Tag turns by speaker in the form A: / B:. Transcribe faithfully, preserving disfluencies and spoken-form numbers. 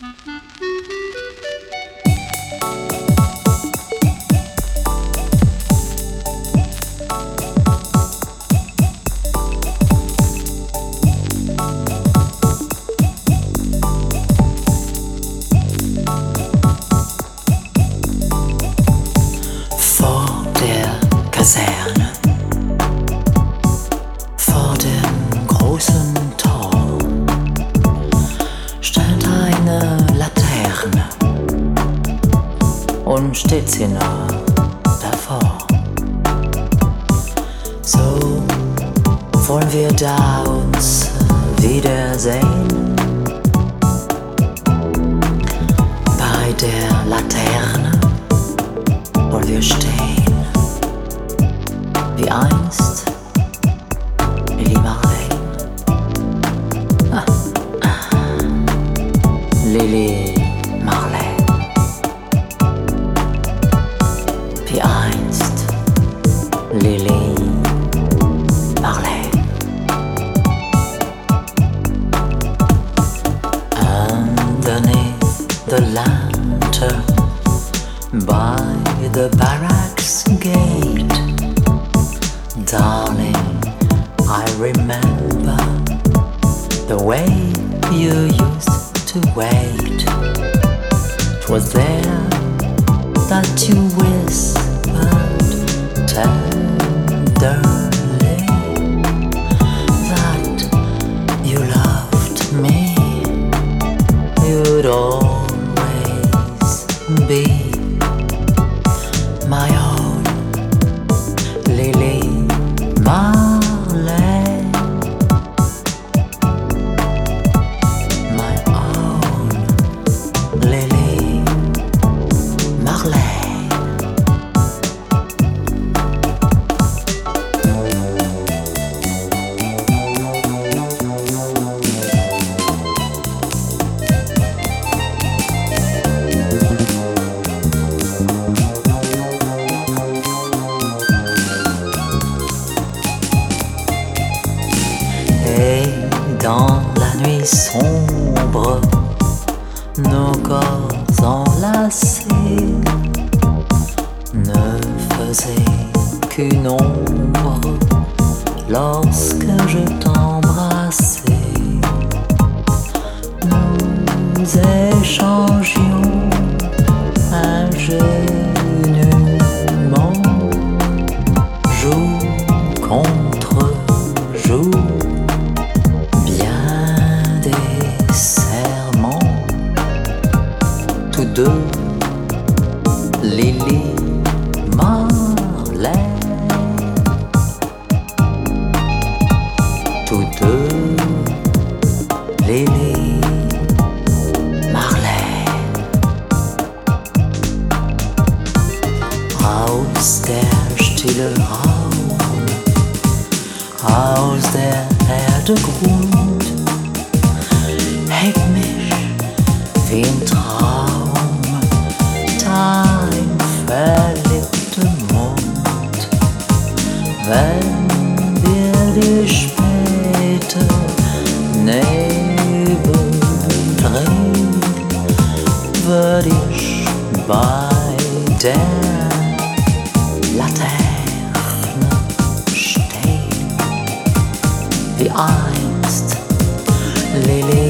A: Kaserne, vor dem großen Tor stand eine Laterne und steht sie noch davor. So wollen wir da uns wiedersehen bei der Laterne wollen wir stehen. Wie einst Lili Marley. Ah, ah. Lili Marley. Wie einst Lili Marley. Underneath the lantern by the barracks gate, darling, I remember the way you used to wait. 'Twas there that you whispered tenderly that you loved me. You'd always be my own Lili Marley, my own Lili Marley. Dans la nuit sombre, nos corps enlacés ne faisaient qu'une ombre lorsque je t'embrassais. Nous échangions ingénument, jour contre jour. Deux Lili Marley, tous deux Lili Marley. Aus der Stille Raum, aus der Erde Grund, hält mich wie ein Traum. Dein verliebter Mund, wenn wir die späte Nebel drehen, würd ich bei der Laterne stehen, wie einst Lili